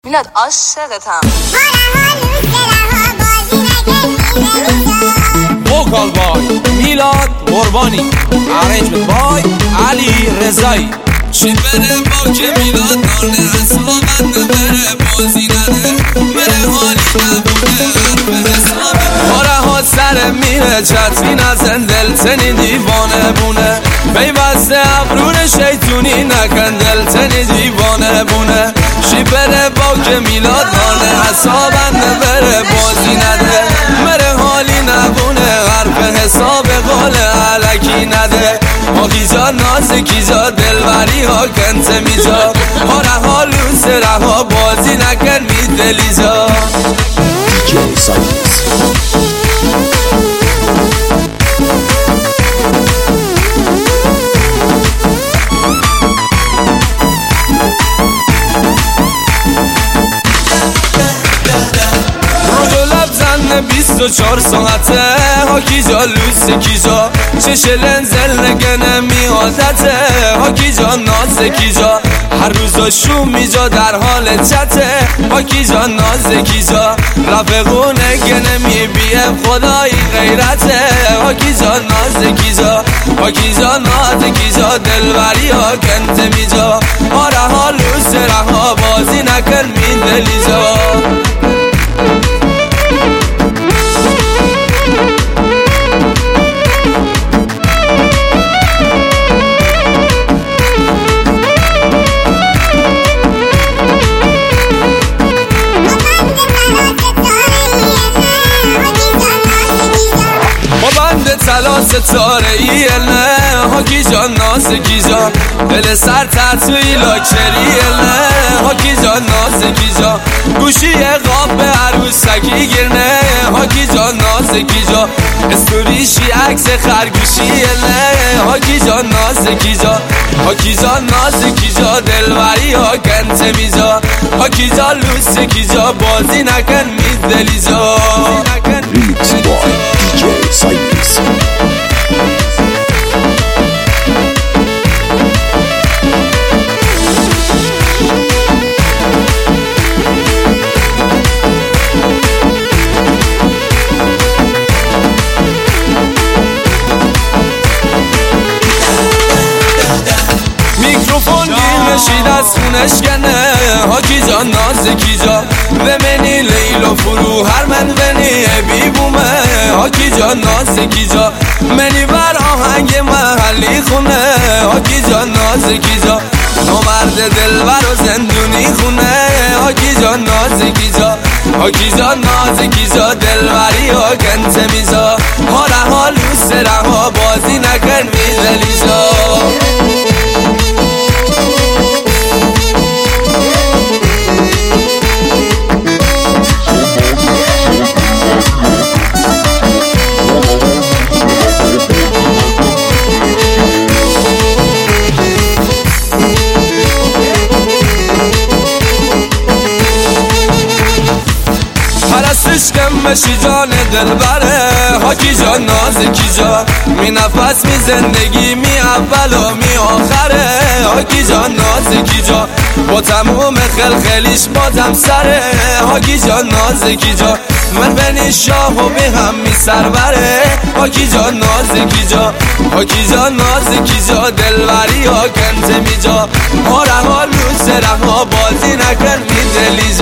میلاد عاشقتم. وکال بای میلاد قربانی، ارنجمنت بای علی رضایی. چی بره با که میلاد نانه حسابت نبره بازی نده بره حالی نبونه حرف حسابه باره ها سر میره چطری نزن دلتنی دیوانه بونه پیوسته ابرون شیطونی نکن دلتنی دیوانه بونه. چی بره با که میلاد نانه حسابت نبره بازی نده بره حالی نبونه حرف حساب قول علکی نده. آقی جا نازکی جا دلبری ها کنت میجا هاره ها لوسه رها بازی نکن میدلی جا. رو لب زن 24 ساعته هاکی جا لوسه کی جا چش لنزل نگنه میادته هاکی جا نازکی جا هر روزا شومی جا در حال چته هاکی جا نازکی جا رفقونه گنه میبیه خدایی غیرته هاکی جا نازکی جا هاکی جا نازکی جا دلبری ها کنت میجا آره ها لوسه رها بازی نکن میدلی جا. تلا ستاره ای نه هاکی جان نازکی جا دل سر تطوی لاکچری نه هاکی جان نازکی جا گوشی قاب به عروسکی گرنه هاکی جان نازکی جا استوریشی عکس خرگوشی نه هاکی جان نازکی جا هاکی جان نازکی جا دلبری ها کنت میجا هاکی جان لوسکی جا بازی نکن میدلی جا. Remix by DJ Cypress. میکروفون گیر نشید از خونش کنه هاکی جان نازکی جا و منی لیل و فرو هر من بنی بی بومه هاکی جان نازکی جا منی بر آهنگ محلی خونه هاکی جان نازکی جا نامرد دلبر و زندونی خونه هاکی جان نازکی جا هاکی جان نازکی جا دلبری ها کنت میجا هاره ها لوسه رها بازی نکن میدلی جا. عشقم بشی جان دلبره هاکی جان نازکی جا می نفس می زندگی می اول و می آخره هاکی جان نازکی جا با تموم خلخلیش بازم سره هاکی جان نازکی جا من بنی شاه و به هم می سربره هاکی جان نازکی جا هاکی جان نازکی جا دلبری ها کنت می جا هاره ها لوسه رها بازی نکن می دلی